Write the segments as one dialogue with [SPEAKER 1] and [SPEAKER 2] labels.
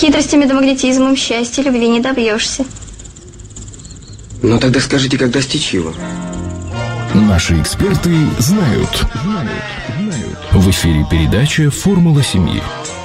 [SPEAKER 1] Хитростями да магнетизмом счастья любви не добьешься.
[SPEAKER 2] Ну тогда скажите, как достичь его?
[SPEAKER 3] Наши эксперты знают. В эфире передача «Формула семьи».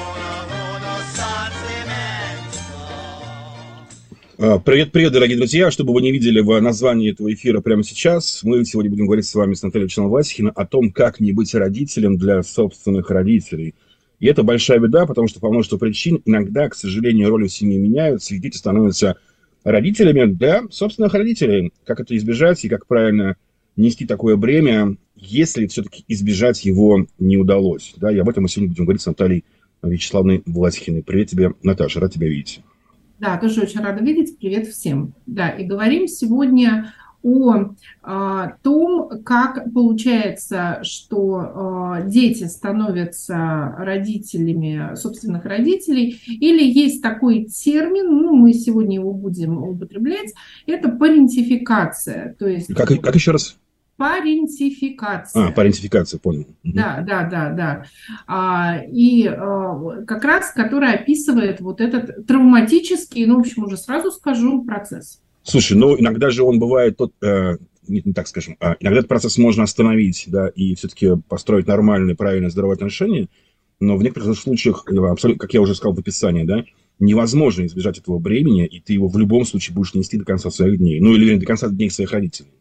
[SPEAKER 4] Привет, дорогие друзья. Чтобы вы не видели в названии этого эфира прямо сейчас, мы сегодня будем говорить с вами с Натальей Васихиной о том, как не быть родителем для собственных родителей. И это большая беда, потому что по множеству причин иногда, к сожалению, роли в семье меняются, и дети становятся родителями для собственных родителей. Как это избежать и как правильно нести такое бремя, если все-таки избежать его не удалось. Да, и об этом мы сегодня будем говорить с Натальей Вячеславовной Власихиной. Привет тебе, Наташа, рад тебя видеть.
[SPEAKER 5] Да, тоже очень рада видеть. Привет всем. Да, и говорим сегодня о том, как получается, что дети становятся родителями собственных родителей, или есть такой термин, мы сегодня его будем употреблять, это парентификация. То есть,
[SPEAKER 4] как еще раз?
[SPEAKER 5] Парентификация.
[SPEAKER 4] Парентификация, понял.
[SPEAKER 5] Да. И как раз, которая описывает вот этот травматический, в общем, уже сразу скажу, процесс.
[SPEAKER 4] Слушай, иногда же он бывает, не так скажем, иногда этот процесс можно остановить, да, и все-таки построить нормальные, правильные, здоровые отношения, но в некоторых случаях, абсолютно, как я уже сказал в описании, да, невозможно избежать этого бремени, и ты его в любом случае будешь нести до конца своих дней, или до конца дней своих родителей.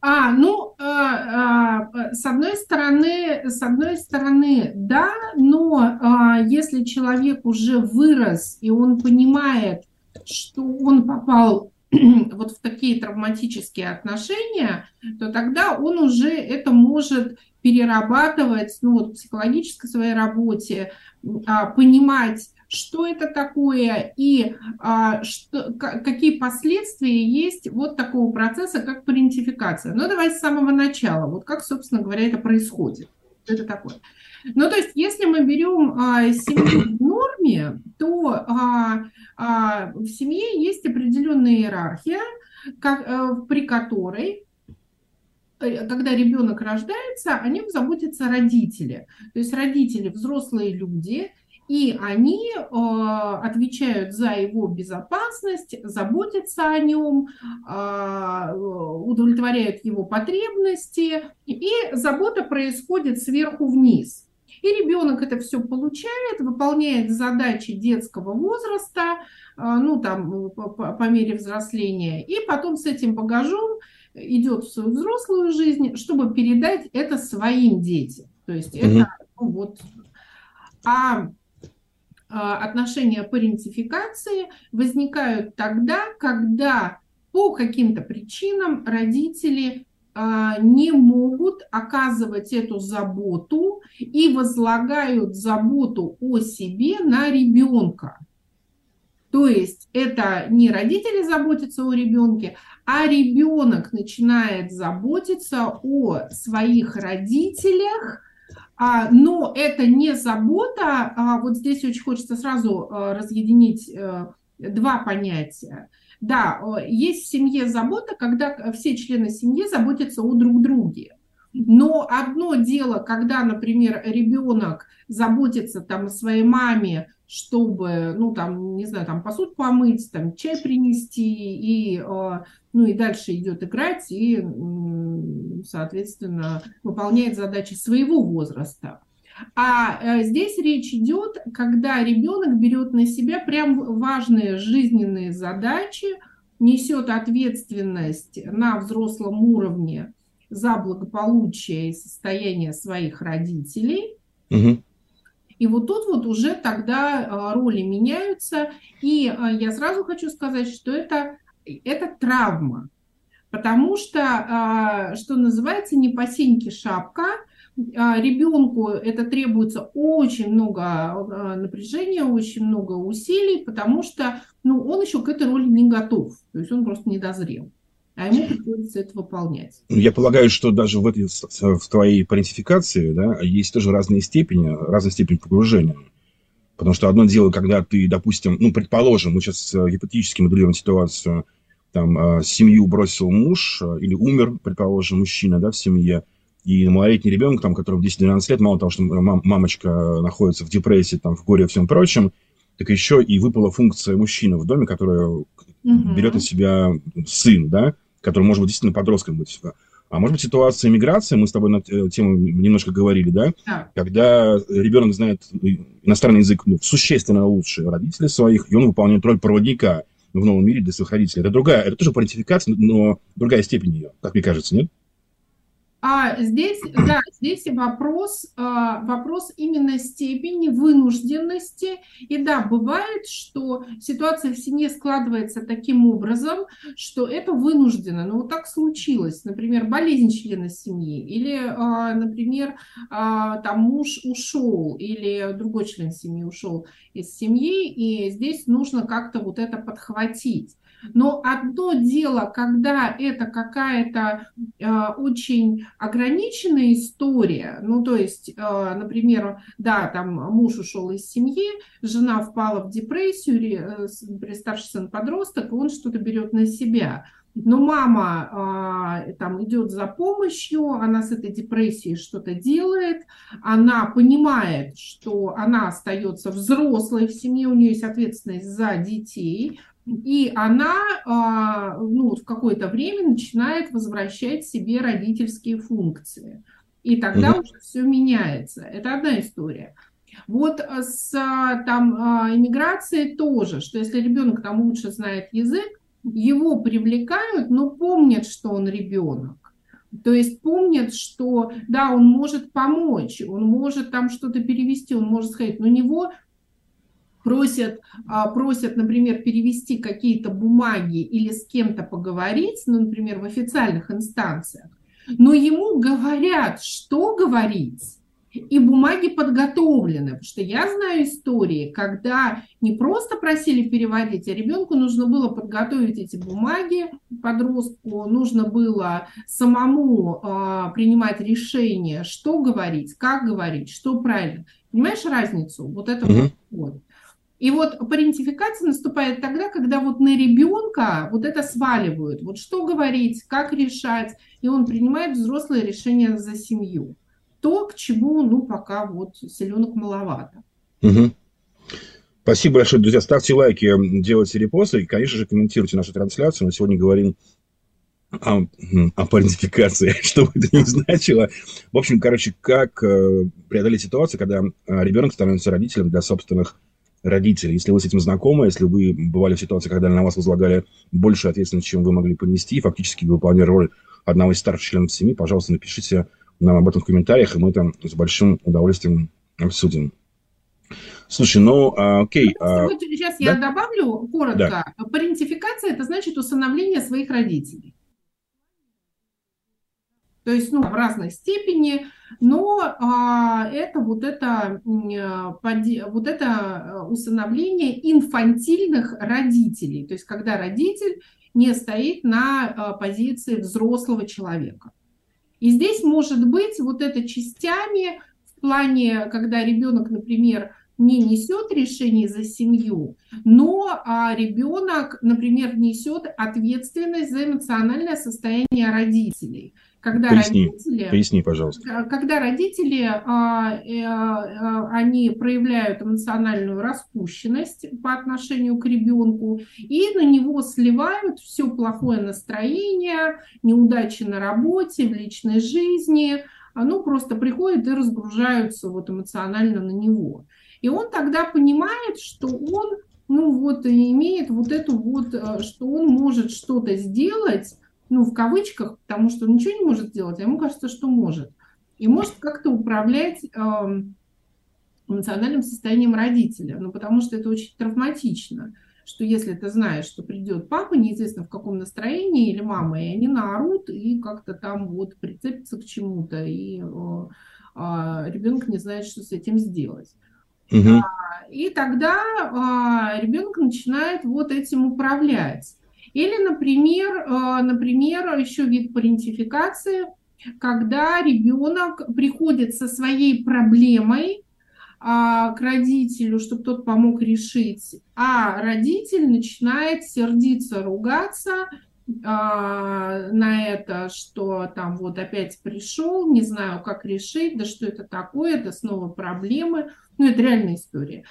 [SPEAKER 5] С одной стороны, да, но если человек уже вырос, и он понимает, что он попал вот в такие травматические отношения, то тогда он уже это может перерабатывать, в психологической своей работе, понимать, что это такое и какие последствия есть вот такого процесса, как парентификация. Давай с самого начала, вот как, собственно говоря, это происходит. Это такое. То есть, если мы берем семью в норме, то в семье есть определенная иерархия, при которой, когда ребенок рождается, о нем заботятся родители. То есть родители взрослые люди, и они отвечают за его безопасность, заботятся о нем, удовлетворяют его потребности, и забота происходит сверху вниз. И ребенок это все получает, выполняет задачи детского возраста, по мере взросления, и потом с этим багажом идет в свою взрослую жизнь, чтобы передать это своим детям. То есть это отношения парентификации возникают тогда, когда по каким-то причинам родители не могут оказывать эту заботу и возлагают заботу о себе на ребенка. То есть это не родители заботятся о ребенке, а ребенок начинает заботиться о своих родителях. Но это не забота, вот здесь очень хочется сразу разъединить два понятия. Да, есть в семье забота, когда все члены семьи заботятся о друг друге. Но одно дело, когда, например, ребенок заботится о своей маме, чтобы, посуду помыть, чай принести, и дальше идет играть, и, соответственно, выполняет задачи своего возраста. А здесь речь идет, когда ребенок берет на себя прям важные жизненные задачи, несет ответственность на взрослом уровне за благополучие и состояние своих родителей.
[SPEAKER 4] Угу.
[SPEAKER 5] И вот тут уже тогда роли меняются. И я сразу хочу сказать, что это травма. Потому что, что называется, не по сеньке шапка. Ребенку это требуется очень много напряжения, очень много усилий, потому что он еще к этой роли не готов. То есть он просто не дозрел. А ему приходится это выполнять.
[SPEAKER 4] Я полагаю, что даже в твоей парентификации, да, есть тоже разная степень погружения. Потому что одно дело, когда ты, допустим, предположим, мы сейчас гипотетически моделируем ситуацию, семью бросил муж или умер, предположим, мужчина, да, в семье, и малолетний ребенок, которому 10-12 лет, мало того, что мамочка находится в депрессии, в горе и всем прочем, так еще и выпала функция мужчины в доме, которая берет на себя сын, да, который может быть действительно подростком быть. А может быть, ситуация миграции, мы с тобой на эту тему немножко говорили, да? Когда ребенок знает иностранный язык существенно лучше родителей своих, и он выполняет роль проводника в новом мире для своих родителей. Это тоже парентификация, но другая степень ее, как мне кажется, нет?
[SPEAKER 5] Здесь вопрос именно степени вынужденности. И да, бывает, что ситуация в семье складывается таким образом, что это вынуждено. Но вот так случилось. Например, болезнь члена семьи. Или, например, там муж ушел, или другой член семьи ушел из семьи, и здесь нужно как-то вот это подхватить. Но одно дело, когда это какая-то очень ограниченная история, ну, то есть, например, да, там муж ушел из семьи, жена впала в депрессию, старший сын подросток, и он что-то берет на себя. Но мама там идет за помощью, она с этой депрессией что-то делает, она понимает, что она остается взрослой в семье, у нее есть ответственность за детей, и она в какое-то время начинает возвращать себе родительские функции. И тогда уже все меняется. Это одна история. Вот с иммиграцией тоже, что если ребенок там лучше знает язык, его привлекают, но помнят, что он ребенок. То есть помнят, что да, он может помочь, он может там что-то перевести, он может сказать, но него просят, например, перевести какие-то бумаги или с кем-то поговорить, ну, например, в официальных инстанциях, но ему говорят, что говорить, и бумаги подготовлены. Потому что я знаю истории, когда не просто просили переводить, а ребенку нужно было подготовить эти бумаги, подростку нужно было самому принимать решение, что говорить, как говорить, что правильно. Понимаешь разницу? Вот это вот. И вот парентификация наступает тогда, когда вот на ребенка вот это сваливают. Вот что говорить, как решать, и он принимает взрослые решения за семью. То, к чему, ну, пока вот селенок маловато.
[SPEAKER 4] Спасибо большое, друзья. Ставьте лайки, делайте репосты и, конечно же, комментируйте нашу трансляцию. Мы сегодня говорим о парентификации, что бы это ни значило. В общем, как преодолеть ситуацию, когда ребенок становится родителем для собственных родителей. Если вы с этим знакомы, если вы бывали в ситуации, когда на вас возлагали больше ответственности, чем вы могли понести, и фактически вы выполняли роль одного из старших членов семьи, пожалуйста, напишите нам об этом в комментариях, и мы там с большим удовольствием обсудим. Слушай, окей.
[SPEAKER 5] Сейчас я добавлю коротко. Да. Парентификация – это значит усыновление своих родителей. То есть, в разной степени, но это усыновление инфантильных родителей. То есть, когда родитель не стоит на позиции взрослого человека. И здесь может быть вот это частями в плане, когда ребенок, например, не несет решений за семью, но ребенок, например, несет ответственность за эмоциональное состояние родителей.
[SPEAKER 4] Поясни, пожалуйста.
[SPEAKER 5] Когда родители, они проявляют эмоциональную распущенность по отношению к ребенку, и на него сливают все плохое настроение, неудачи на работе, в личной жизни, просто приходят и разгружаются эмоционально на него. И он тогда понимает, что он, имеет что он может что-то сделать, в кавычках, потому что он ничего не может сделать, а ему кажется, что может. И может как-то управлять эмоциональным состоянием родителя, потому что это очень травматично, что если ты знаешь, что придет папа, неизвестно в каком настроении, или мама, и они наорут, и как-то там прицепятся к чему-то, и ребенок не знает, что с этим сделать. И тогда ребенок начинает этим управлять. Или, например, еще вид парентификации, когда ребенок приходит со своей проблемой к родителю, чтобы тот помог решить, а родитель начинает сердиться, ругаться, на это, что там вот опять пришел, не знаю, как решить, да что это такое, это снова проблемы. Ну, это реальная история.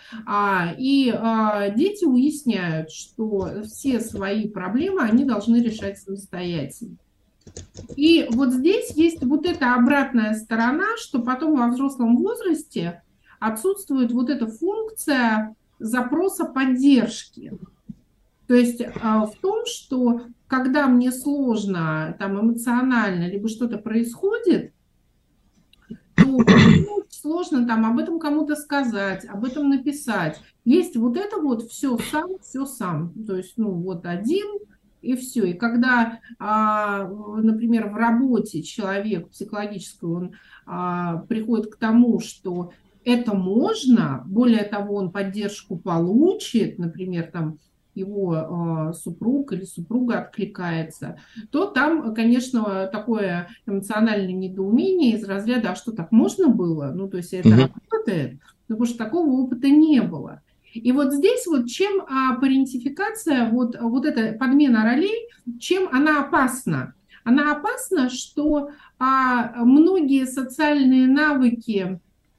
[SPEAKER 5] Дети уясняют, что все свои проблемы они должны решать самостоятельно. И вот здесь есть вот эта обратная сторона, что потом во взрослом возрасте отсутствует вот эта функция запроса поддержки. То есть в том, что когда мне сложно там эмоционально, либо что-то происходит, то очень сложно там об этом кому-то сказать, об этом написать. Есть вот это вот все сам. То есть, ну, вот один и все. И когда, например, в работе человек психологический, он приходит к тому, что это можно, более того, он поддержку получит, например, там, его супруг или супруга откликается, то там, конечно, такое эмоциональное недоумение из разряда, а что, так можно было? Ну, то есть это работает? Ну, потому что такого опыта не было. И вот здесь вот чем парентификация, вот эта подмена ролей, чем она опасна? Она опасна, что многие социальные навыки,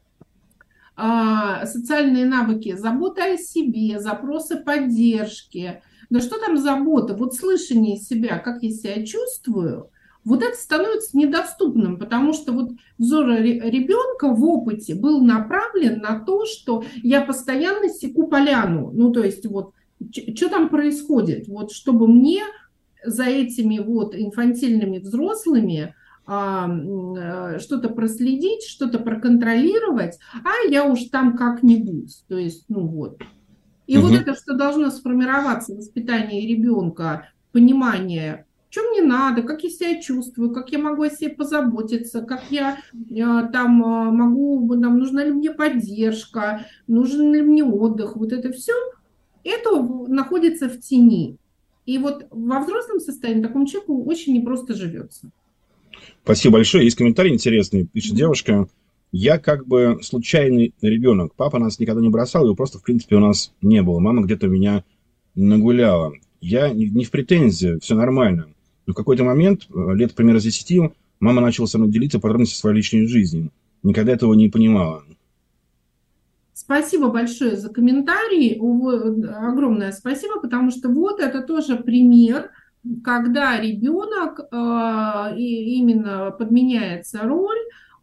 [SPEAKER 5] забота о себе, запросы поддержки. Да что там забота? Вот слышание себя, как я себя чувствую, вот это становится недоступным, потому что вот взор ребенка в опыте был направлен на то, что я постоянно секу поляну. Ну, то есть вот что там происходит? Вот чтобы мне за этими вот инфантильными взрослыми что-то проследить, что-то проконтролировать, я уж там как-нибудь. То есть, ну вот. И вот это, что должно сформироваться в воспитании ребенка, понимание, что мне надо, как я себя чувствую, как я могу о себе позаботиться, как я там могу, там, нужна ли мне поддержка, нужен ли мне отдых, вот это все, это находится в тени. И вот во взрослом состоянии такому человеку очень непросто живется.
[SPEAKER 4] Спасибо большое. Есть комментарий интересный. Пишет девушка. Я как бы случайный ребенок. Папа нас никогда не бросал, его просто, в принципе, у нас не было. Мама где-то меня нагуляла. Я не в претензии, все нормально. Но в какой-то момент, лет примерно с 10, мама начала со мной делиться подробностями своей личной жизни. Никогда этого не понимала.
[SPEAKER 5] Спасибо большое за комментарий. Огромное спасибо, потому что вот это тоже пример, когда ребенок именно подменяется роль,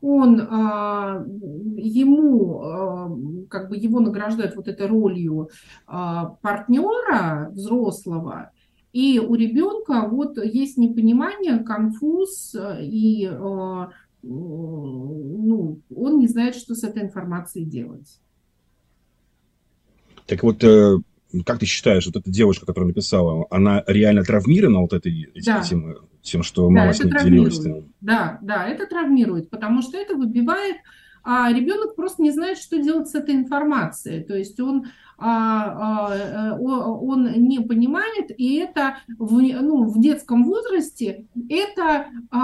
[SPEAKER 5] его награждают вот этой ролью партнера взрослого, и у ребенка вот есть непонимание, конфуз, и он не знает, что с этой информацией делать.
[SPEAKER 4] Так вот, как ты считаешь, вот эта девушка, которая написала, она реально травмирована вот тем, что мама с ней делилась?
[SPEAKER 5] Да, это травмирует, потому что это выбивает, а ребенок просто не знает, что делать с этой информацией. То есть он не понимает, и это в детском возрасте это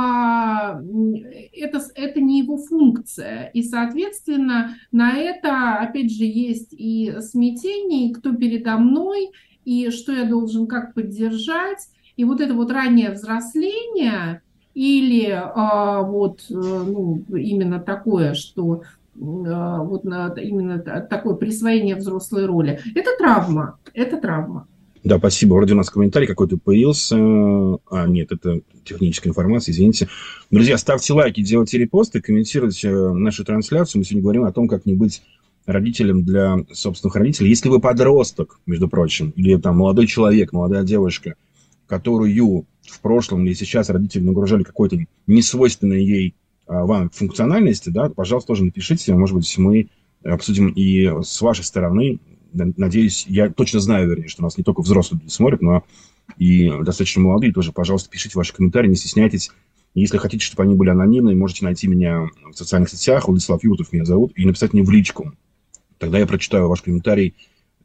[SPEAKER 5] не его функция. И, соответственно, на это, опять же, есть и смятение, и кто передо мной, и что я должен как поддержать. И вот это вот раннее взросление или именно такое, что именно такое присвоение взрослой роли. Это травма.
[SPEAKER 4] Да, спасибо. Вроде у нас комментарий какой-то появился. Нет, это техническая информация, извините. Друзья, ставьте лайки, делайте репосты, комментируйте нашу трансляцию. Мы сегодня говорим о том, как не быть родителем для собственных родителей. Если вы подросток, между прочим, или там молодой человек, молодая девушка, которую в прошлом или сейчас родители нагружали какой-то несвойственной ей вам функциональности, да, пожалуйста, тоже напишите. Может быть, мы обсудим и с вашей стороны. Надеюсь, я точно знаю, вернее, что нас не только взрослые люди смотрят, но и достаточно молодые тоже. Пожалуйста, пишите ваши комментарии, не стесняйтесь. Если хотите, чтобы они были анонимны, можете найти меня в социальных сетях. Владислав Юртов меня зовут. И написать мне в личку. Тогда я прочитаю ваш комментарий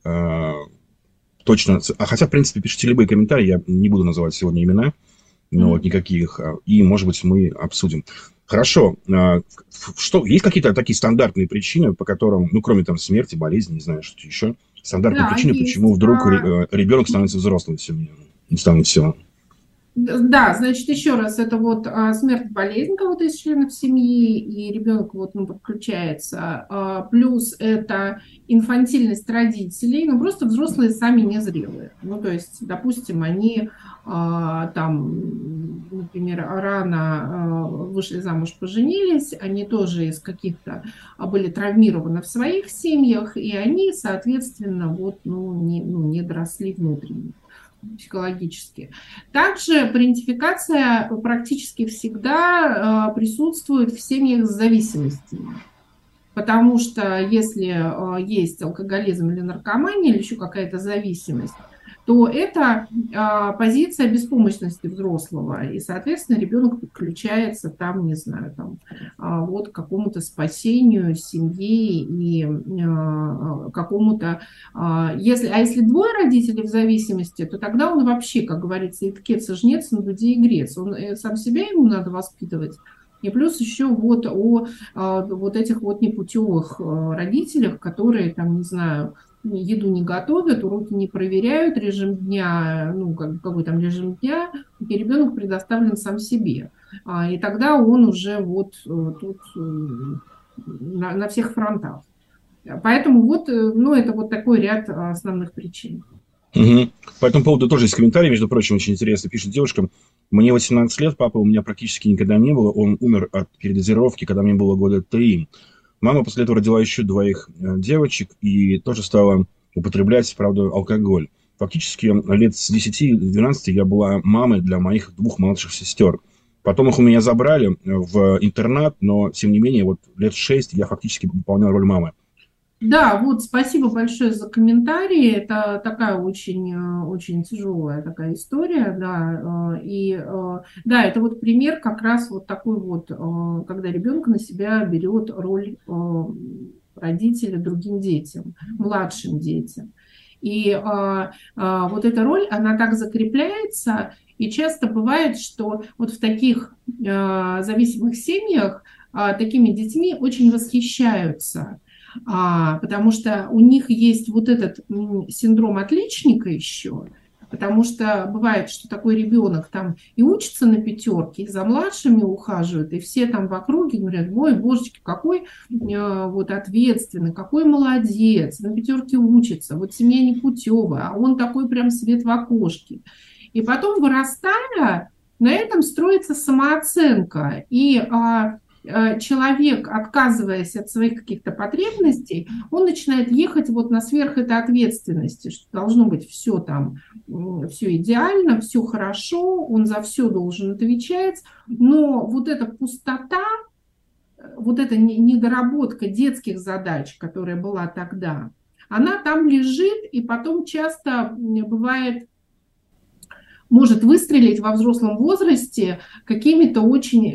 [SPEAKER 4] точно. Хотя, в принципе, пишите любые комментарии. Я не буду называть сегодня имена. Но никаких. И, может быть, мы обсудим. Хорошо. Есть какие-то такие стандартные причины, по которым, кроме там смерти, болезни, не знаю, что-то еще, стандартные причины, почему вдруг ребенок становится взрослым в семье, не станет все?
[SPEAKER 5] Да, значит, еще раз, это вот смерть, болезнь кого-то из членов семьи, и ребенок вот, ну, подключается. Плюс это инфантильность родителей, ну, просто взрослые сами незрелые. Ну, то есть, допустим, они там, например, рано вышли замуж, поженились, они тоже из каких-то были травмированы в своих семьях, и они, соответственно, вот, не доросли внутренне, психологически. Также парентификация практически всегда присутствует в семьях с зависимостями. Потому что если есть алкоголизм или наркомания, или еще какая-то зависимость, то это позиция беспомощности взрослого. И, соответственно, ребенок подключается там, не знаю, там, вот к какому-то спасению семьи и какому-то... Если двое родителей в зависимости, то тогда он вообще, как говорится, и ткец, и жнец, на дуде и грец. Он сам себя ему надо воспитывать. И плюс еще вот о вот этих вот непутевых родителях, которые, там, не знаю, еду не готовят, уроки не проверяют, режим дня, ну, какой там режим дня, и ребенок предоставлен сам себе. И тогда он уже вот тут на всех фронтах. Поэтому вот, ну, это вот такой ряд основных причин.
[SPEAKER 4] Угу. По этому поводу тоже есть комментарий, между прочим, очень интересно. Пишет девушка: мне 18 лет, папы у меня практически никогда не было. Он умер от передозировки, когда мне было года 3. Мама после этого родила еще 2 девочек и тоже стала употреблять, правда, алкоголь. Фактически лет с 10-12 я была мамой для моих 2 младших сестер. Потом их у меня забрали в интернат, но, тем не менее, вот лет 6 я фактически выполнял роль мамы.
[SPEAKER 5] Да, вот спасибо большое за комментарии. Это такая очень, очень тяжелая такая история, да. И да, это вот пример как раз вот такой вот, когда ребенок на себя берет роль родителя другим детям, младшим детям. И вот эта роль, она так закрепляется, и часто бывает, что вот в таких зависимых семьях такими детьми очень восхищаются. Потому что у них есть вот этот синдром отличника еще, потому что бывает, что такой ребенок там и учится на 5, и за младшими ухаживает, и все там в округе говорят: ой, божечки, какой вот ответственный, какой молодец, на 5 учится, вот семья непутевая, а он такой прям свет в окошке. И потом, вырастая, на этом строится самооценка, и человек, отказываясь от своих каких-то потребностей, он начинает ехать вот на сверх этой ответственности, что должно быть все там, все идеально, все хорошо, он за все должен отвечать, но вот эта пустота, вот эта недоработка детских задач, которая была тогда, она там лежит, и потом часто бывает, может выстрелить во взрослом возрасте какими-то очень,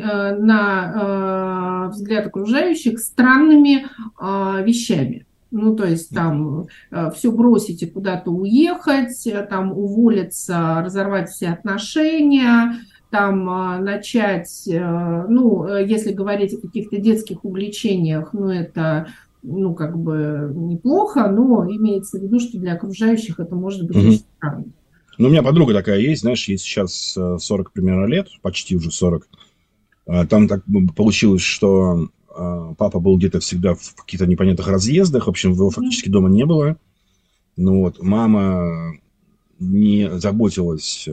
[SPEAKER 5] на взгляд окружающих, странными вещами. Ну, то есть там все бросить и куда-то уехать, там уволиться, разорвать все отношения, там начать, ну, если говорить о каких-то детских увлечениях, ну, это, ну, как бы неплохо, но имеется в виду, что для окружающих это может быть очень странно.
[SPEAKER 4] Ну, у меня подруга такая есть, знаешь, ей сейчас 40 примерно лет, почти уже 40. Там так получилось, что папа был где-то всегда в каких-то непонятных разъездах, в общем, его фактически дома не было. Ну вот, мама не заботилась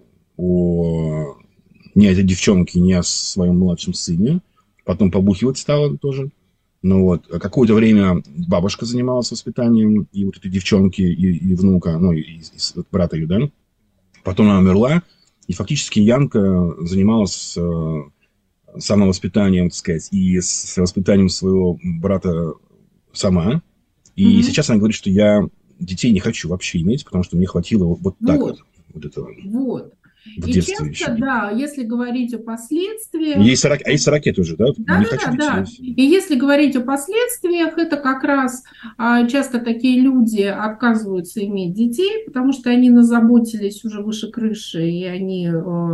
[SPEAKER 4] ни о этой девчонке, ни о своем младшем сыне. Потом побухивать стала тоже. Ну вот, какое-то время бабушка занималась воспитанием и вот этой девчонки, и внука, ну, и брата ее, да. Потом она умерла, и фактически Янка занималась самовоспитанием, так сказать, и с воспитанием своего брата сама. И сейчас она говорит, что я детей не хочу вообще иметь, потому что мне хватило вот так вот этого.
[SPEAKER 5] Вот.
[SPEAKER 4] В
[SPEAKER 5] И
[SPEAKER 4] детстве
[SPEAKER 5] часто,
[SPEAKER 4] еще.
[SPEAKER 5] да, если говорить о последствиях...
[SPEAKER 4] Есть ракеты уже, да?
[SPEAKER 5] Да. И если говорить о последствиях, это как раз часто такие люди отказываются иметь детей, потому что они назаботились уже выше крыши, и они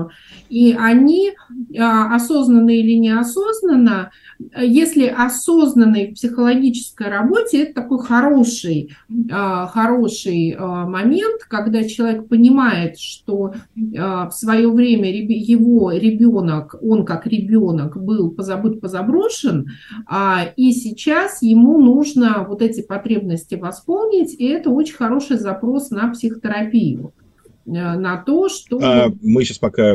[SPEAKER 5] осознанно или неосознанно, если осознанно в психологической работе, это такой хороший момент, когда человек понимает, что в свое время его ребенок, он как ребенок был позабыт, позаброшен, и сейчас ему нужно вот эти потребности восполнить, и это очень хороший запрос на психотерапию, на то, что...
[SPEAKER 4] Мы сейчас пока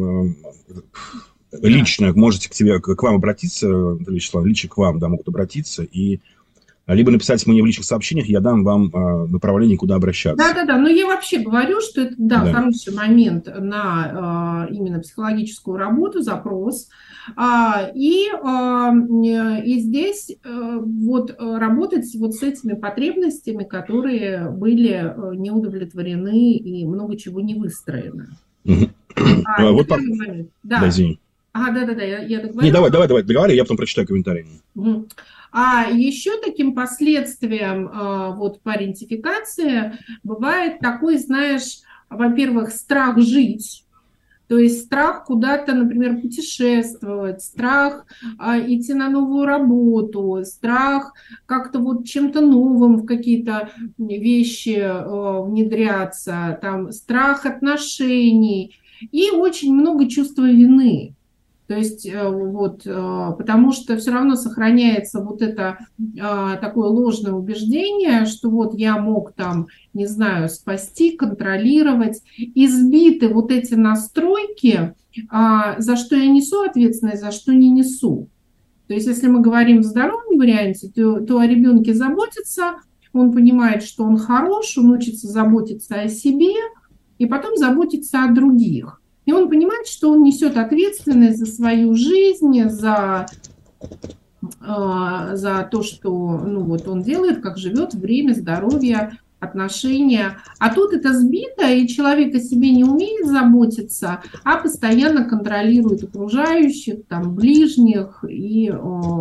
[SPEAKER 4] лично можете к вам обратиться, Наталья Вячеславовна, лично к вам, да, могут обратиться, и либо написать мне в личных сообщениях, я дам вам направление, куда обращаться.
[SPEAKER 5] Да, но я вообще говорю, что это, хороший момент на именно психологическую работу, запрос. И здесь вот работать вот с этими потребностями, которые были не удовлетворены и много чего не выстроено.
[SPEAKER 4] Вот
[SPEAKER 5] да,
[SPEAKER 4] извини.
[SPEAKER 5] я договорю.
[SPEAKER 4] Не, давай, договаривай, я потом прочитаю комментарии.
[SPEAKER 5] А еще таким последствием вот парентификации бывает такой, знаешь, во-первых, страх жить, то есть страх куда-то, например, путешествовать, страх идти на новую работу, страх как-то вот чем-то новым в какие-то вещи внедряться, там, страх отношений и очень много чувства вины. То есть вот, потому что все равно сохраняется вот это такое ложное убеждение, что вот я мог там, не знаю, спасти, контролировать, избиты вот эти настройки, за что я несу ответственность, за что не несу. То есть если мы говорим в здоровом варианте, то о ребенке заботится, он понимает, что он хорош, он учится заботиться о себе и потом заботиться о других. И он понимает, что он несет ответственность за свою жизнь, за то, что он делает, как живет, время, здоровье, отношения. А тут это сбито, и человек о себе не умеет заботиться, а постоянно контролирует окружающих, там, ближних и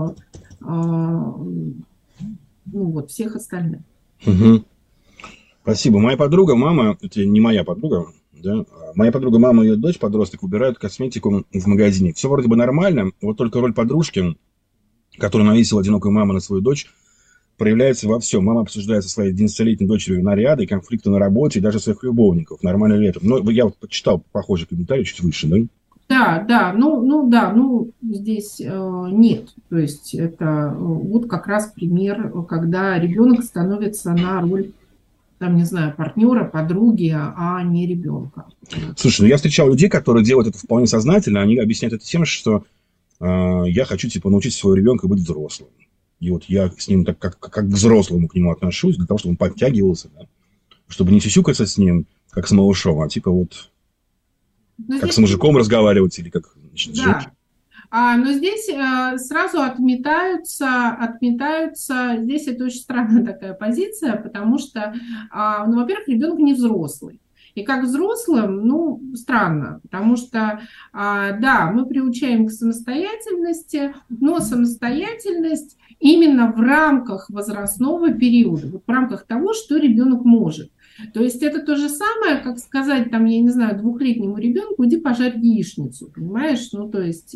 [SPEAKER 5] всех остальных.
[SPEAKER 4] Угу. Спасибо. Моя подруга, мама, это не моя подруга, да? Моя подруга, мама и ее дочь, подросток, выбирают косметику в магазине. Все вроде бы нормально, вот только роль подружки, которую навесила одинокая мама на свою дочь, проявляется во всем. Мама обсуждает со своей 11-летней дочерью наряды, конфликты на работе и даже своих любовников. Нормально ли это? Но я вот почитал похожий комментарий чуть выше, да?
[SPEAKER 5] Да, здесь нет. То есть это вот как раз пример, когда ребенок становится на роль, там, не знаю, партнера, подруги, а не ребенка.
[SPEAKER 4] Слушай, я встречал людей, которые делают это вполне сознательно. Они объясняют это тем, что я хочу, научить своего ребенка быть взрослым. И вот я с ним так, как к взрослому к нему отношусь, для того, чтобы он подтягивался, да? Чтобы не сюсюкаться с ним, как с малышом, а как с мужиком разговаривать или как с женщиной.
[SPEAKER 5] Но здесь сразу отметаются, здесь это очень странная такая позиция, потому что, во-первых, ребенок не взрослый. И как взрослым, странно, потому что, да, мы приучаем к самостоятельности, но самостоятельность именно в рамках возрастного периода, вот в рамках того, что ребенок может. То есть это то же самое, как сказать, там, я не знаю, 2-летнему ребенку, иди пожарь яичницу, понимаешь? То есть,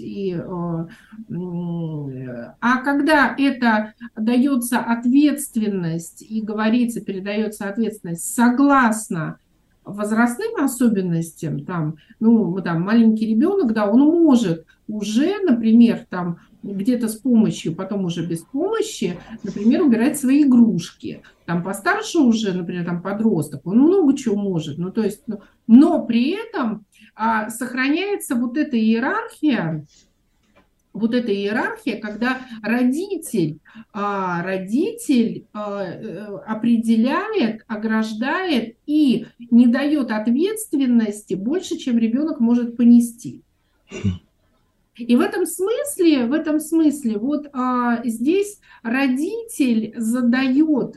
[SPEAKER 5] когда это дается ответственность и говорится, передается ответственность согласно возрастным особенностям, маленький ребенок, да, он может уже, например, там, где-то с помощью, потом уже без помощи, например, убирать свои игрушки. Там постарше уже, например, там подросток, он много чего может. Но при этом сохраняется вот эта иерархия, когда родитель определяет, ограждает и не дает ответственности больше, чем ребенок может понести. И в этом смысле здесь родитель задает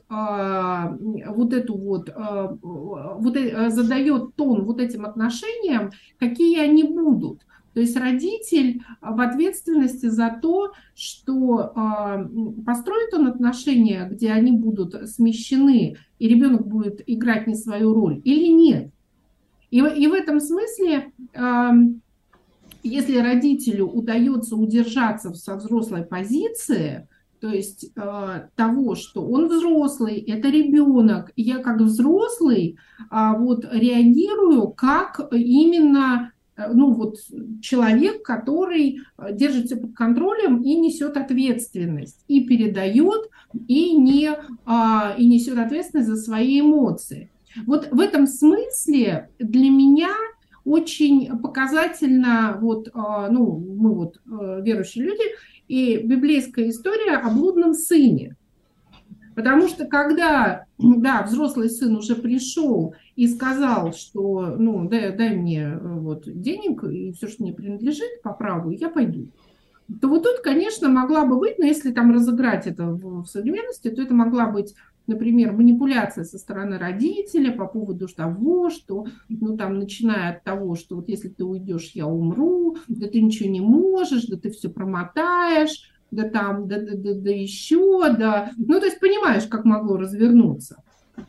[SPEAKER 5] задает тон вот этим отношениям, какие они будут. То есть родитель в ответственности за то, что построит он отношения, где они будут смещены, и ребенок будет играть не свою роль, или нет. И в этом смысле, если родителю удается удержаться со взрослой позиции, То есть того, что он взрослый, это ребенок, и я как взрослый вот реагирую как именно ну, вот, человек, который держится под контролем и несет ответственность, и передает, и несет ответственность за свои эмоции. Вот в этом смысле для меня очень показательно, вот, ну, мы вот верующие люди, и библейская история о блудном сыне. Потому что когда, да, взрослый сын уже пришел и сказал, что, ну, дай мне вот денег и все, что мне принадлежит по праву, я пойду, то вот тут, конечно, могла бы быть, но если там разыграть это в современности, то это могла быть, например, манипуляция со стороны родителя по поводу того, что, ну, там, начиная от того, что вот если ты уйдешь, я умру, да ты ничего не можешь, да ты все промотаешь, да там, да еще, да. Ну, то есть понимаешь, как могло развернуться.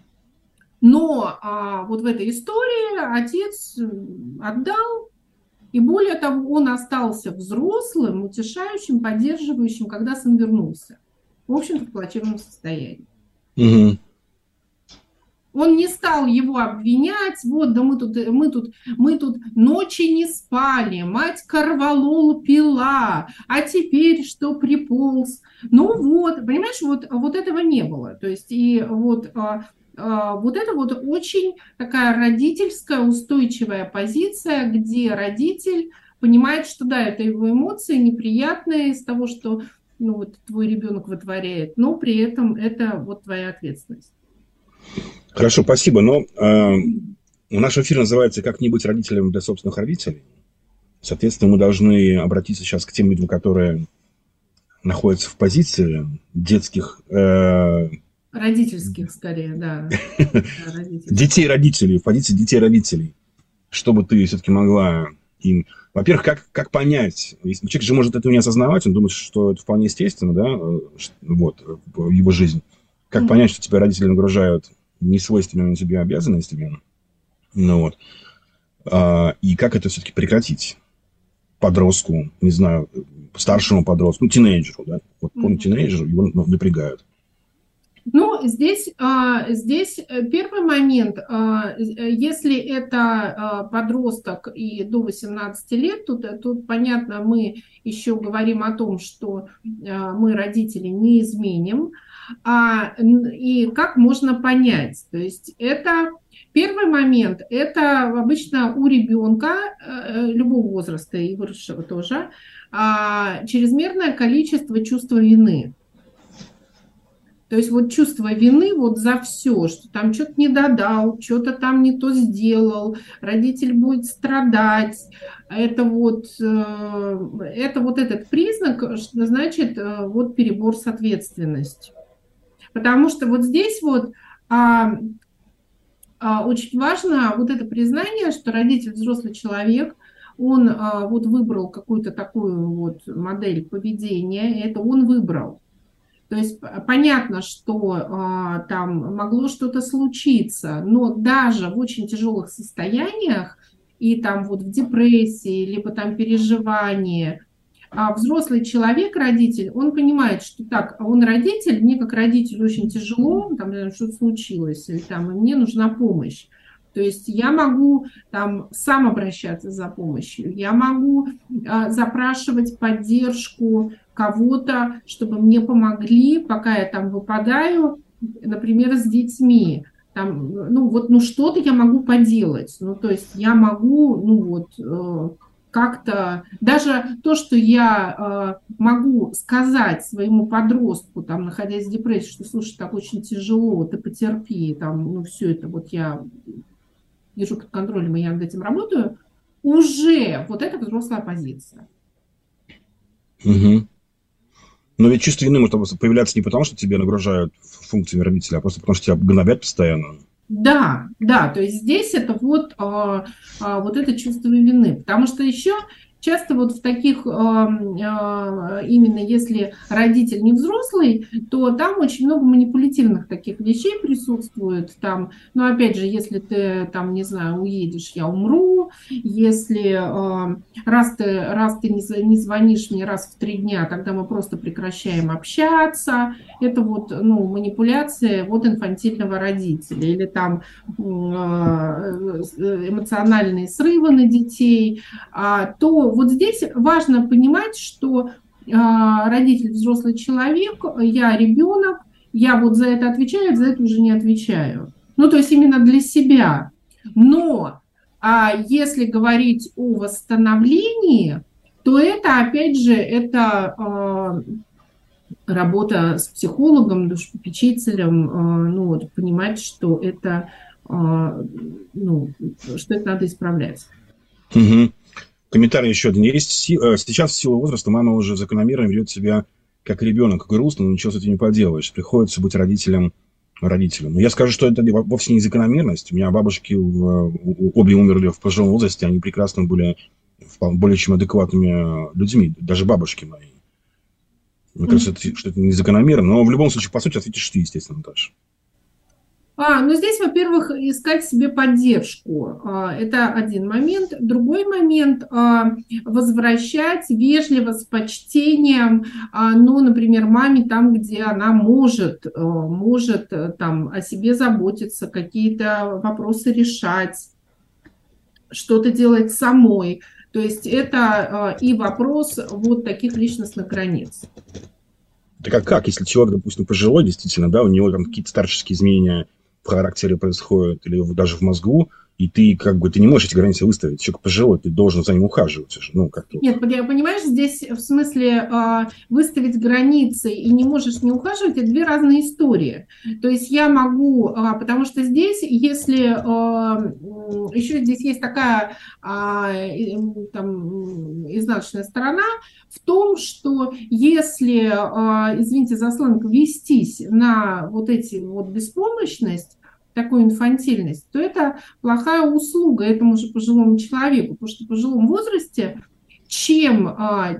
[SPEAKER 5] Но вот в этой истории отец отдал, и более того, он остался взрослым, утешающим, поддерживающим, когда сын вернулся. В общем-то, в плачевном состоянии.
[SPEAKER 4] Угу.
[SPEAKER 5] Он не стал его обвинять, вот, да мы тут ночи не спали, мать корвалол пила, а теперь что приполз? Ну вот, понимаешь, вот этого не было. То есть и вот это вот очень такая родительская устойчивая позиция, где родитель понимает, что да, это его эмоции неприятные из того, что ну, вот твой ребенок вытворяет, но при этом это вот твоя ответственность.
[SPEAKER 4] Хорошо, спасибо. Но наш эфир называется «Как не быть родителем для собственных родителей». Соответственно, мы должны обратиться сейчас к тем людям, которые находятся в позиции детских...
[SPEAKER 5] Родительских, скорее, да.
[SPEAKER 4] Детей-родителей, в позиции детей-родителей. Что бы ты все-таки могла им... Во-первых, как понять? Человек же может это не осознавать, он думает, что это вполне естественно, да, вот, в его жизнь. Как понять, что тебя родители нагружают несвойственными тебе обязанностями? Ну вот. И как это все-таки прекратить? Подростку, не знаю, старшему подростку, ну, тинейджеру, да? Вот он тинейджер, его напрягают.
[SPEAKER 5] Ну, здесь первый момент, если это подросток и до 18 лет, тут понятно, мы еще говорим о том, что мы, родители, не изменим, и как можно понять. То есть это первый момент, это обычно у ребенка любого возраста и выросшего тоже чрезмерное количество чувства вины. То есть вот чувство вины вот за все, что там что-то не додал, что-то там не то сделал, родитель будет страдать. Это вот этот признак, что значит вот перебор с ответственностью. Потому что вот здесь вот очень важно вот это признание, что родитель взрослый человек, он вот выбрал какую-то такую вот модель поведения, это он выбрал. То есть понятно, что там могло что-то случиться, но даже в очень тяжелых состояниях и там вот в депрессии, либо там переживании, взрослый человек, родитель, он понимает, что так, он родитель, мне как родителю очень тяжело, там что-то случилось, или там мне нужна помощь. То есть я могу там сам обращаться за помощью, я могу запрашивать поддержку кого-то, чтобы мне помогли, пока я там выпадаю, например, с детьми. Там, что-то я могу поделать. Ну, то есть я могу, как-то... Даже то, что я могу сказать своему подростку, там, находясь в депрессии, что, слушай, так очень тяжело, ты потерпи, там, все это вот я держу под контролем, и я над этим работаю, уже вот это взрослая позиция.
[SPEAKER 4] Угу. Но ведь чувство вины может появляться не потому, что тебе нагружают функциями родителя, а просто потому, что тебя гнобят постоянно.
[SPEAKER 5] Да, то есть здесь это вот это чувство вины. Потому что еще часто вот в таких, именно если родитель не взрослый, то там очень много манипулятивных таких вещей присутствует. Там, ну, опять же, если ты, там, не знаю, уедешь, я умру, если раз ты не звонишь мне раз в 3 дня, тогда мы просто прекращаем общаться. Это вот, ну, манипуляция вот инфантильного родителя. Или там эмоциональные срывы на детей, то вот здесь важно понимать, что родитель взрослый человек, я ребенок, я вот за это отвечаю, за это уже не отвечаю. Ну, то есть именно для себя. Но если говорить о восстановлении, то это, опять же, это работа с психологом, душепопечителем, ну, вот, понимать, что это, ну, что это надо исправлять.
[SPEAKER 4] Угу. Комментарий еще один есть. Сейчас в силу возраста мама уже закономерно ведет себя как ребенок, грустно, но ничего с этим не поделаешь. Приходится быть родителем. Но я скажу, что это вовсе не закономерность. У меня бабушки обе умерли в пожилом возрасте, они прекрасно были более чем адекватными людьми, даже бабушки мои. Мне кажется, что это не закономерно, но в любом случае, по сути, ответишь ты, естественно, Наташа.
[SPEAKER 5] Ну, здесь, во-первых, искать себе поддержку. Это один момент. Другой момент – возвращать вежливо, с почтением, ну, например, маме там, где она может там о себе заботиться, какие-то вопросы решать, что-то делать самой. То есть это и вопрос вот таких личностных границ.
[SPEAKER 4] Так как, если человек, допустим, пожилой, действительно, да, у него там какие-то старческие изменения в характере происходят или даже в мозгу, и ты как бы ты не можешь эти границы выставить. Человек пожилой, ты должен за ним ухаживать. Ну, как-то.
[SPEAKER 5] Нет, понимаешь, здесь в смысле выставить границы и не можешь не ухаживать, это две разные истории. То есть я могу, потому что здесь, если еще здесь есть такая там, изнаночная сторона в том, что если, извините за сленг, вестись на вот эти вот беспомощность, такую инфантильность, то это плохая услуга этому же пожилому человеку, потому что в пожилом возрасте чем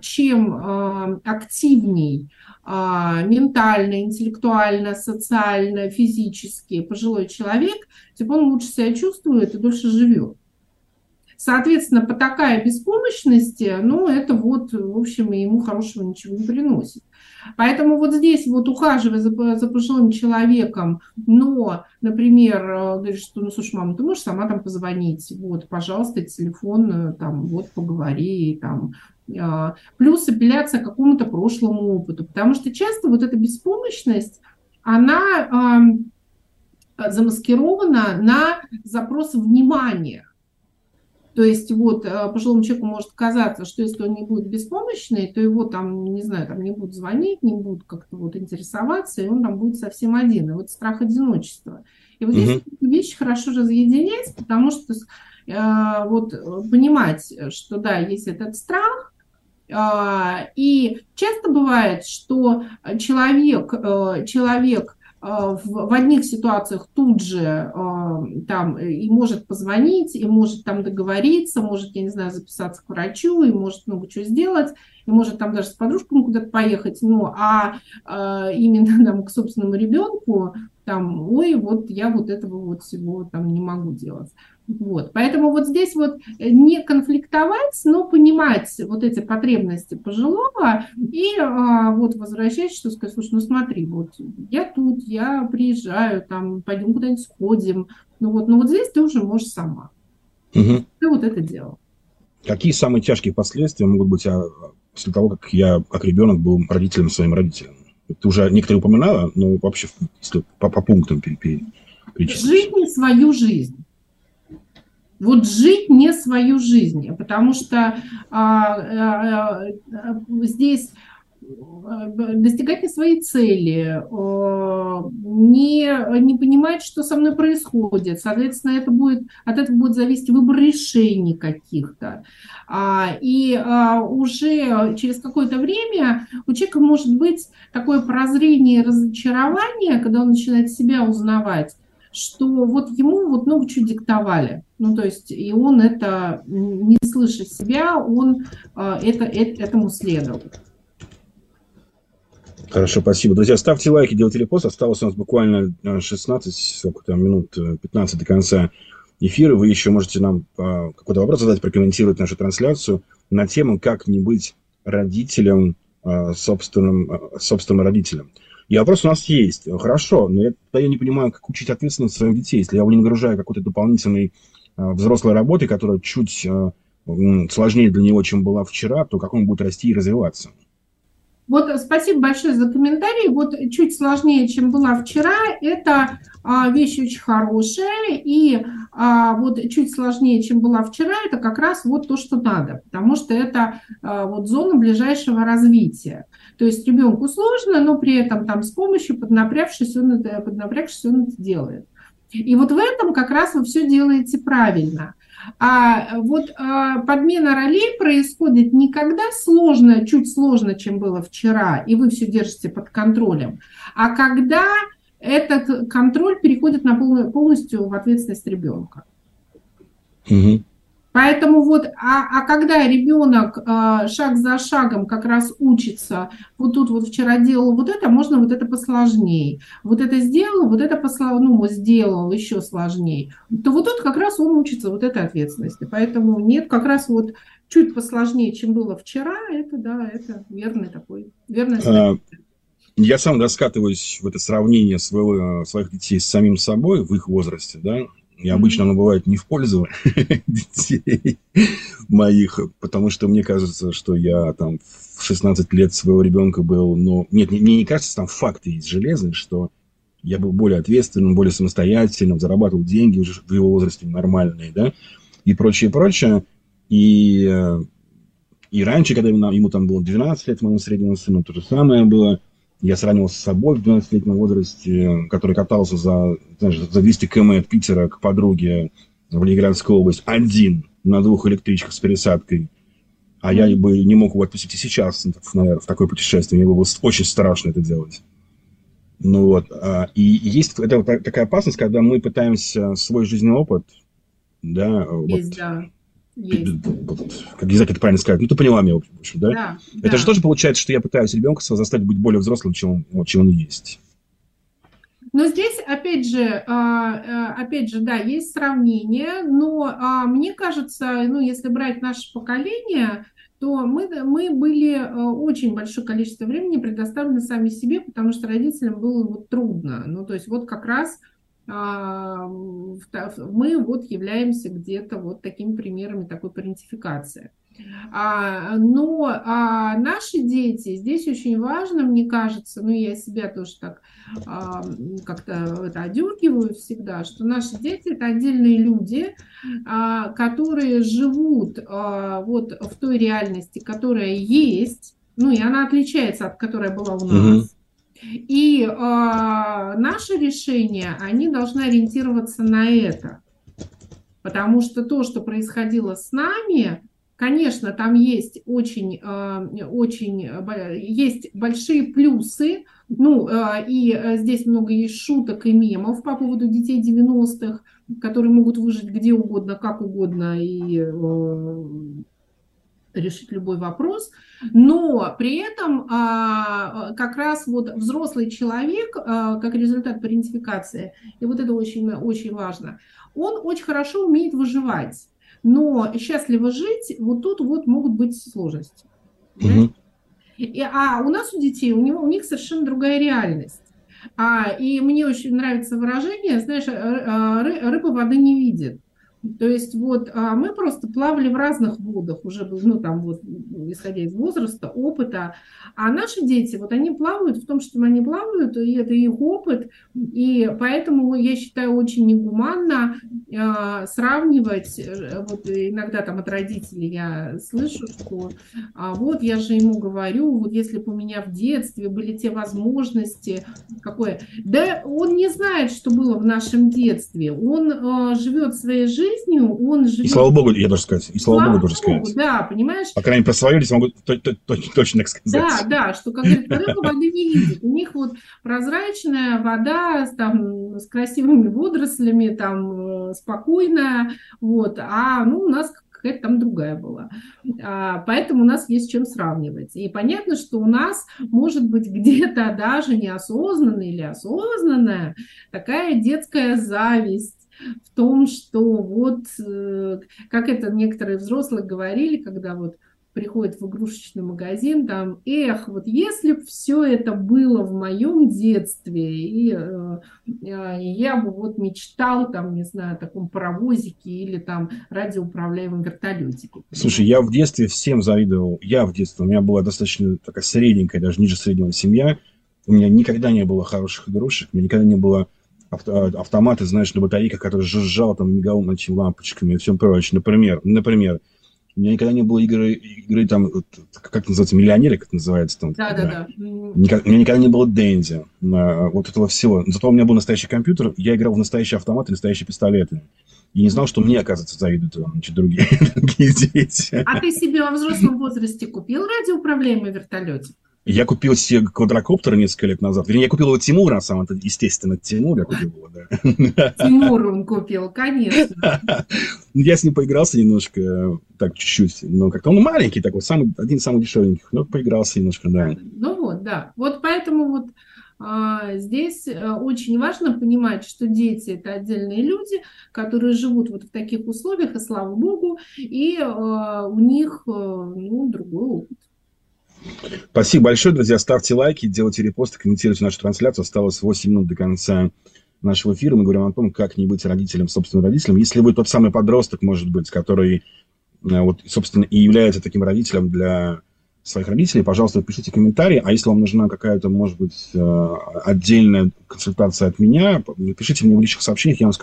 [SPEAKER 5] активней ментально, интеллектуально, социально, физически пожилой человек, тем он лучше себя чувствует и дольше живет. Соответственно, такая беспомощность, ну, это вот, в общем, ему хорошего ничего не приносит. Поэтому вот здесь вот ухаживая за пожилым человеком, но, например, говоришь, что, ну, слушай, мама, ты можешь сама там позвонить, вот, пожалуйста, телефон, там, вот, поговори, там, плюс апелляция к какому-то прошлому опыту, потому что часто вот эта беспомощность, она замаскирована на запрос внимания. То есть вот пожилому человеку может казаться, что если он не будет беспомощный, то его там, не знаю, там не будут звонить, не будут как-то вот интересоваться, и он там будет совсем один. И вот страх одиночества. И вот здесь вещи хорошо разъединять, потому что вот понимать, что да, есть этот страх, и часто бывает, что человек в одних ситуациях тут же там и может позвонить, и может там договориться, может, я не знаю, записаться к врачу, и может много чего сделать, и может там даже с подружками куда-то поехать, ну, именно там к собственному ребенку, там, ой, вот я вот этого вот всего там не могу делать. Вот. Поэтому вот здесь вот не конфликтовать, но понимать вот эти потребности пожилого и вот возвращать, что сказать, слушай, ну смотри, вот я тут, я приезжаю, там, пойдем куда-нибудь сходим, ну вот здесь ты уже можешь сама. Ты вот это делал.
[SPEAKER 4] Какие самые тяжкие последствия могут быть после того, как я, как ребенок, был родителем своим родителям? Ты уже некоторые упоминала, но вообще если по пунктам перечислить.
[SPEAKER 5] Жить не свою жизнь. Вот жить не свою жизнь, потому что здесь достигать не своей цели, не понимать, что со мной происходит. Соответственно, от этого будет зависеть выбор решений каких-то. И уже через какое-то время у человека может быть такое прозрение и разочарование, когда он начинает себя узнавать, что вот ему вот много чего диктовали. Ну, то есть, и он это, не слыша себя, он этому следовал.
[SPEAKER 4] Хорошо, спасибо. Друзья, ставьте лайки, делайте репост. Осталось у нас буквально 16, минут 15 до конца эфира. Вы еще можете нам какой-то вопрос задать, прокомментировать нашу трансляцию на тему «Как не быть родителем, собственным родителем». И вопрос у нас есть. Хорошо, но я не понимаю, как учить ответственность своих детей, если я его не нагружаю какой-то дополнительной взрослой работой, которая чуть сложнее для него, чем была вчера, то как он будет расти и развиваться?
[SPEAKER 5] Вот спасибо большое за комментарий. Вот чуть сложнее, чем была вчера, это вещь очень хорошая. И вот чуть сложнее, чем была вчера, это как раз вот то, что надо. Потому что это вот зона ближайшего развития. То есть ребенку сложно, но при этом там с помощью, поднапрягшись, он это делает. И вот в этом как раз вы все делаете правильно. А вот подмена ролей происходит не когда сложно, чуть сложно, чем было вчера, и вы все держите под контролем, а когда этот контроль переходит полностью в ответственность ребенка.
[SPEAKER 4] Угу.
[SPEAKER 5] Поэтому вот, когда ребенок шаг за шагом как раз учится, вот тут вот вчера делал вот это, можно вот это посложнее, вот это сделал, вот это сделал еще сложнее, то вот тут как раз он учится вот этой ответственности. Поэтому нет, как раз вот чуть посложнее, чем было вчера, это верный такой, верный совет.
[SPEAKER 4] Я сам скатываюсь в это сравнение своих детей с самим собой в их возрасте, да. И обычно оно бывает не в пользу детей моих, потому что мне кажется, что я там в 16 лет своего ребенка был, нет, мне не кажется, там факты есть железные, что я был более ответственным, более самостоятельным, зарабатывал деньги уже в его возрасте нормальные, да, и прочее, прочее. И раньше, когда ему там было 12 лет, моему среднему сыну, то же самое было. Я сравнивал с собой в 12-летнем возрасте, который катался за 200 км от Питера к подруге в Ленинградскую область один на 2 электричках с пересадкой. А я бы не мог его отпустить и сейчас, наверное, в такое путешествие. Мне было очень страшно это делать. И есть такая опасность, когда мы пытаемся свой жизненный опыт, да, как не знаю, как это правильно сказать, ты поняла меня, в общем, да? Это же тоже получается, что я пытаюсь ребенка заставить быть более взрослым, чем он есть.
[SPEAKER 5] Но здесь, опять же, да, есть сравнение, но мне кажется, если брать наше поколение, то мы были очень большое количество времени предоставлены сами себе, потому что родителям было трудно. То есть вот как раз мы являемся где-то такими примерами такой парентификации. Но наши дети, здесь очень важно, мне кажется, я себя тоже так как-то одергиваю всегда, что наши дети – это отдельные люди, которые живут в той реальности, которая есть, и она отличается от которой была у нас. И наши решения, они должны ориентироваться на это. Потому что то, что происходило с нами, конечно, там есть есть большие плюсы. И здесь много есть шуток и мемов по поводу детей 90-х, которые могут выжить где угодно, как угодно и решить любой вопрос, но при этом как раз взрослый человек, как результат парентификации, и это очень, очень важно, он очень хорошо умеет выживать, но счастливо жить тут могут быть сложности. А у нас, у детей, у них совершенно другая реальность. И мне очень нравится выражение, знаешь, рыба воды не видит. То есть мы просто плавали в разных водах уже, исходя из возраста, опыта, а наши дети, они плавают в том, что они плавают, и это их опыт, и поэтому я считаю очень негуманно сравнивать, иногда от родителей я слышу, что я же ему говорю, если бы у меня в детстве были те возможности, какое... Да он не знает, что было в нашем детстве, он живет своей жизнью, жизнью, он
[SPEAKER 4] И
[SPEAKER 5] живет...
[SPEAKER 4] слава богу, я должен сказать. И слава богу, должен сказать.
[SPEAKER 5] Да, понимаешь?
[SPEAKER 4] По крайней мере, про свою лист могу точно так сказать.
[SPEAKER 5] Да, что, как говорят, рыба воды не видит. У них вот прозрачная вода с красивыми водорослями, там, спокойная, вот, у нас какая-то там другая была. Поэтому у нас есть с чем сравнивать. И понятно, что у нас может быть где-то даже неосознанная или осознанная такая детская зависть в том, что вот, как это некоторые взрослые говорили, когда вот приходит в игрушечный магазин, там, вот если бы все это было в моем детстве, и я бы вот мечтал, там, не знаю, о таком паровозике или там радиоуправляемом вертолетике.
[SPEAKER 4] Слушай, я в детстве всем завидовал. У меня была достаточно такая средненькая, даже ниже среднего семья. У меня никогда не было хороших игрушек, у меня никогда не было автомата, знаешь, на батарейках, который жужжал, там, мигал этими лампочками и все прочее. Например, у меня никогда не было игры там, как называется, миллионеры, как это называется там.
[SPEAKER 5] Да.
[SPEAKER 4] У меня никогда не было Денди, вот этого всего. Зато у меня был настоящий компьютер, я играл в настоящие автоматы, настоящие пистолеты. И не знал, что мне, оказывается, завидуют другие дети.
[SPEAKER 5] А ты себе во взрослом возрасте купил радиоуправляемый вертолетик?
[SPEAKER 4] Я купил себе квадрокоптер несколько лет назад. Вернее, я купил его Тимура, на самом деле, естественно, Тимур я купил его, да.
[SPEAKER 5] Тимур он купил, конечно.
[SPEAKER 4] Я с ним поигрался немножко, так, чуть-чуть, но как-то он маленький такой, один из самых дешевеньких, но поигрался немножко, да.
[SPEAKER 5] Ну вот, да. Вот поэтому вот здесь очень важно понимать, что дети – это отдельные люди, которые живут вот в таких условиях, и слава богу, и у них другой опыт.
[SPEAKER 4] Спасибо большое, друзья. Ставьте лайки, делайте репосты, комментируйте нашу трансляцию. Осталось 8 минут до конца нашего эфира. Мы говорим о том, как не быть родителем, собственным родителем. Если вы тот самый подросток, может быть, который, вот, собственно, и является таким родителем для своих родителей, пожалуйста, пишите комментарии. А если вам нужна какая-то, может быть, отдельная консультация от меня, пишите мне в личных сообщениях, я вам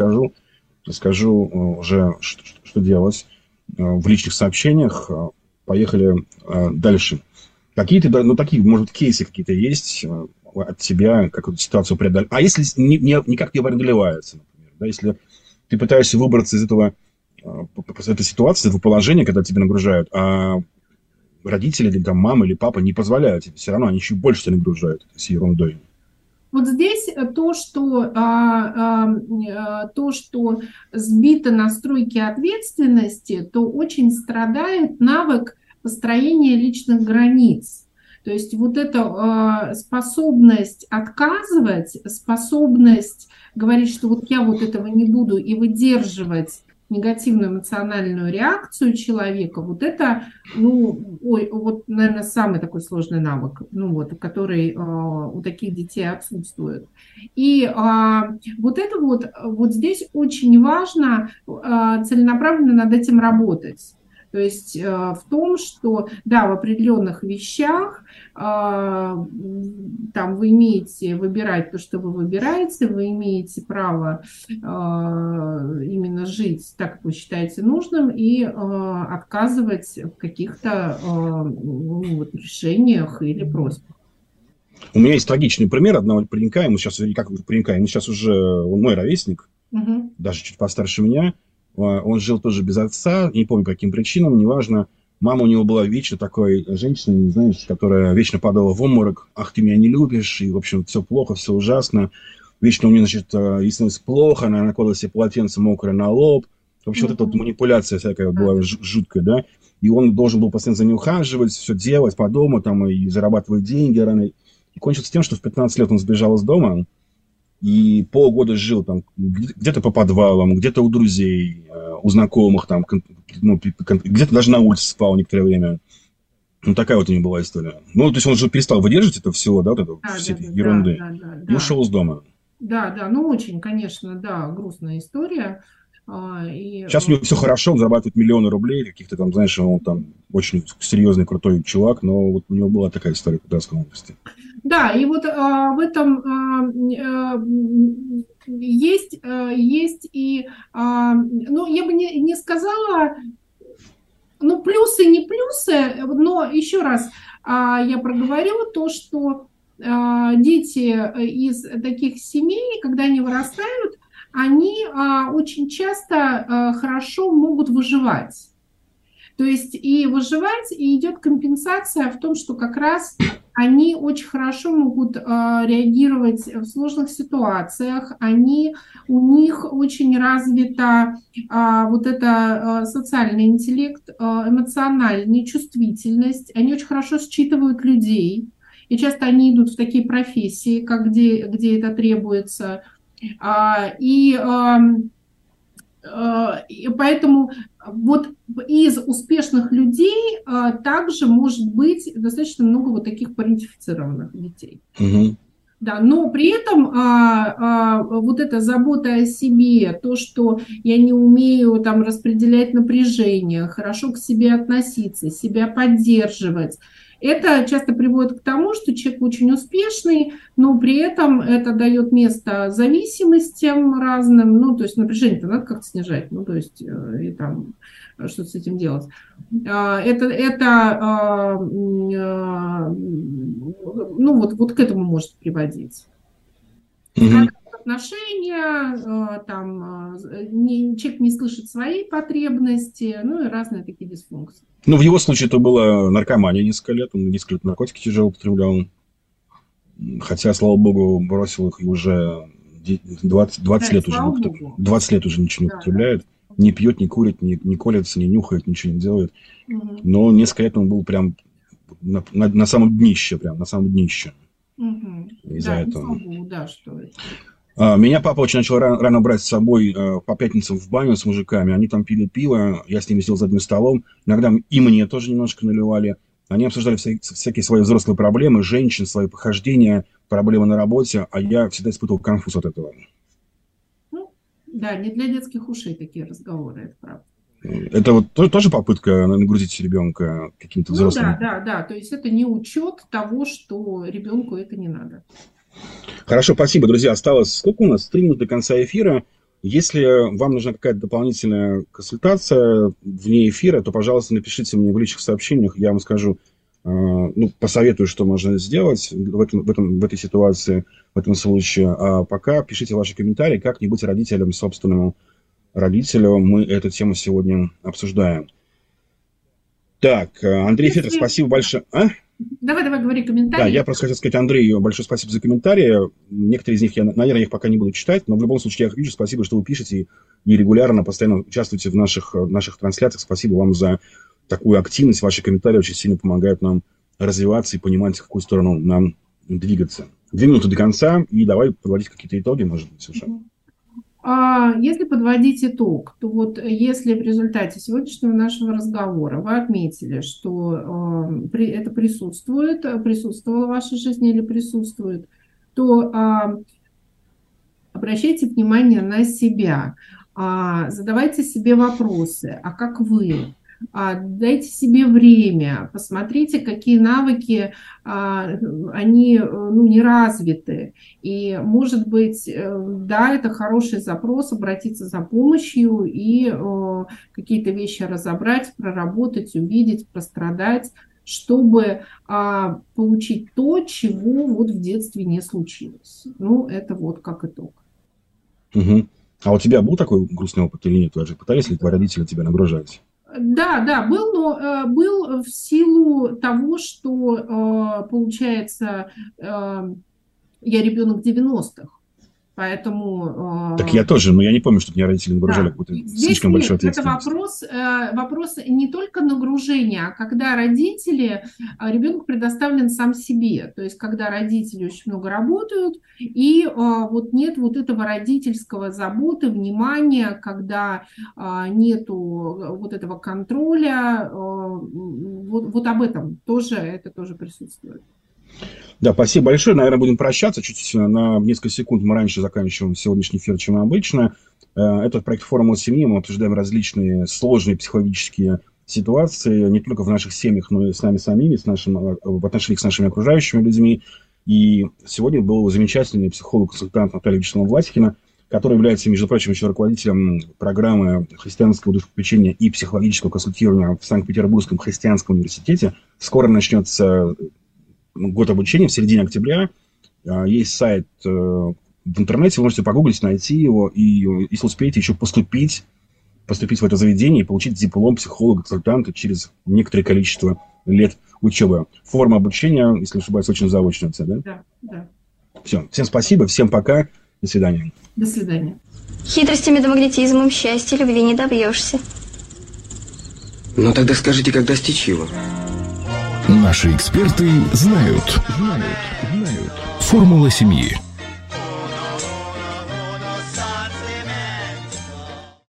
[SPEAKER 4] скажу уже, что делать в личных сообщениях. Поехали дальше. Какие-то, такие, может, кейсы какие-то есть от тебя, как эту ситуацию преодолевать. А если никак не преодолевается, например, да, если ты пытаешься выбраться из этой ситуации, этого положения, когда тебя нагружают, а родители, или там мама, или папа не позволяют тебе, все равно они еще больше тебя нагружают с ерундой.
[SPEAKER 5] Вот здесь то, что сбито настройки ответственности, то очень страдает навык построение личных границ. То есть вот эта способность отказывать, способность говорить, что вот я вот этого не буду, и выдерживать негативную эмоциональную реакцию человека, вот это, наверное, самый такой сложный навык, который у таких детей отсутствует. И вот это вот здесь очень важно целенаправленно над этим работать. То есть в том, что, да, в определенных вещах там вы имеете выбирать то, что вы выбираете, вы имеете право именно жить так, как вы считаете нужным, и отказывать в каких-то решениях или просьбах.
[SPEAKER 4] У меня есть трагичный пример одного паренька, ему сейчас уже он мой ровесник, даже чуть постарше меня. Он жил тоже без отца, не помню по каким причинам, неважно. Мама у него была вечно такой женщиной, знаешь, которая вечно падала в обморок. Ах, ты меня не любишь, и, в общем, все плохо, все ужасно. Вечно у нее, значит, ей становилось плохо, она накладывала себе полотенце мокрое на лоб. В общем, вот эта вот манипуляция всякая была жуткая, да. И он должен был постоянно за ней ухаживать, все делать по дому, там, и зарабатывать деньги рано. И кончилось тем, что в 15 лет он сбежал из дома, и полгода жил там где-то по подвалам, где-то у друзей, у знакомых, там, где-то даже на улице спал некоторое время. Такая вот у него была история. То есть он же перестал выдерживать это все, да, вот эту все эти ерунды, и ушел из дома.
[SPEAKER 5] Да, очень, конечно, да, грустная история.
[SPEAKER 4] Сейчас у него все хорошо, он зарабатывает миллионы рублей, каких-то там, знаешь, он там очень серьезный, крутой чувак, но вот у него была такая история в Кутайской области.
[SPEAKER 5] Да, и вот в этом есть и, я бы не сказала, плюсы, не плюсы, но еще раз я проговорю то, что дети из таких семей, когда они вырастают, они очень часто хорошо могут выживать. То есть и выживать, и идет компенсация в том, что как раз они очень хорошо могут реагировать в сложных ситуациях, у них очень развита вот это социальный интеллект, эмоциональная чувствительность, они очень хорошо считывают людей, и часто они идут в такие профессии, где это требуется, и поэтому вот из успешных людей также может быть достаточно много вот таких парентифицированных детей.
[SPEAKER 4] Угу.
[SPEAKER 5] Да, но при этом вот эта забота о себе, то, что я не умею там распределять напряжение, хорошо к себе относиться, себя поддерживать, это часто приводит к тому, что человек очень успешный, но при этом это дает место зависимостям разным, ну, то есть напряжение-то надо как-то снижать, ну, то есть и там что-то с этим делать. Ну, вот к этому может приводить. Отношения, там, человек не слышит свои потребности, ну и разные такие дисфункции.
[SPEAKER 4] Ну, в его случае это была наркомания несколько лет, он несколько лет наркотики тяжело употреблял, хотя, слава богу, бросил их и уже 20 лет уже, 20 лет уже ничего не употребляет, не пьет, не курит, не колется, не нюхает, ничего не делает, но несколько лет он был прям на самом днище, из-за этого.
[SPEAKER 5] Да, что это.
[SPEAKER 4] Меня папа очень начал рано брать с собой по пятницам в баню с мужиками. Они там пили пиво, я с ними сидел за одним столом. Иногда и мне тоже немножко наливали. Они обсуждали всякие свои взрослые проблемы, женщин, свои похождения, проблемы на работе. А я всегда испытывал конфуз от этого.
[SPEAKER 5] Ну, да, не для детских ушей такие разговоры, это правда.
[SPEAKER 4] Это вот тоже попытка нагрузить ребенка каким-то взрослым?
[SPEAKER 5] Ну, да. То есть это не учет того, что ребенку это не надо.
[SPEAKER 4] Хорошо, спасибо, друзья. Осталось сколько у нас? 3 минуты до конца эфира. Если вам нужна какая-то дополнительная консультация вне эфира, то, пожалуйста, напишите мне в личных сообщениях. Я вам скажу, посоветую, что можно сделать в этой ситуации, в этом случае. А пока пишите ваши комментарии, как не быть родителем, собственному родителю. Мы эту тему сегодня обсуждаем. Так, Андрей Фетов, спасибо большое.
[SPEAKER 5] Давай, говори комментарии.
[SPEAKER 4] Да, я просто хотел сказать Андрею большое спасибо за комментарии. Некоторые из них наверное, их пока не буду читать, но в любом случае я их вижу. Спасибо, что вы пишете и регулярно, постоянно участвуете в наших трансляциях. Спасибо вам за такую активность. Ваши комментарии очень сильно помогают нам развиваться и понимать, в какую сторону нам двигаться. 2 минуты до конца, и давай подводить какие-то итоги, может быть, совершенно.
[SPEAKER 5] Если подводить итог, то вот если в результате сегодняшнего нашего разговора вы отметили, что это присутствовало в вашей жизни или присутствует, то обращайте внимание на себя, задавайте себе вопросы, а как вы? Дайте себе время, посмотрите, какие навыки, они не развиты. И, может быть, да, это хороший запрос, обратиться за помощью и какие-то вещи разобрать, проработать, увидеть, прострадать, чтобы получить то, чего вот в детстве не случилось. Ну, это вот как итог.
[SPEAKER 4] Угу. А у тебя был такой грустный опыт или нет? Пытались ли твои родители тебя нагружать?
[SPEAKER 5] Да, был, но был в силу того, что, получается, я ребенок 90-х, поэтому...
[SPEAKER 4] Так я тоже, но я не помню, что меня родители нагружали какой-то слишком большой ответственностью.
[SPEAKER 5] Это вопрос не только нагружения, а когда ребенок предоставлен сам себе, то есть когда родители очень много работают, и вот нет вот этого родительского заботы, внимания, когда нету вот этого контроля, вот об этом это тоже присутствует.
[SPEAKER 4] Да, спасибо большое. Наверное, будем прощаться. Чуть на несколько секунд мы раньше заканчиваем сегодняшний эфир, чем обычно. Это проект «Формула семьи». Мы обсуждаем различные сложные психологические ситуации, не только в наших семьях, но и с нами самими, в отношениях с нашими окружающими людьми. И сегодня был замечательный психолог-консультант Наталья Вячеславовна Власихина, который является, между прочим, еще руководителем программы христианского душепопечения и психологического консультирования в Санкт-Петербургском христианском университете. Скоро начнется год обучения в середине октября. Есть сайт в интернете, вы можете погуглить, найти его, и если успеете, еще поступить в это заведение и получить диплом психолога-консультанта через некоторое количество лет учебы. Форма обучения, если не ошибаюсь, очень заочная, да?
[SPEAKER 5] Да.
[SPEAKER 4] Все. Всем спасибо, всем пока, до свидания.
[SPEAKER 5] До свидания.
[SPEAKER 1] Хитростями да магнетизмом счастья любви не добьешься.
[SPEAKER 2] Ну тогда скажите, как достичь его?
[SPEAKER 3] Наши эксперты знают. Формула семьи.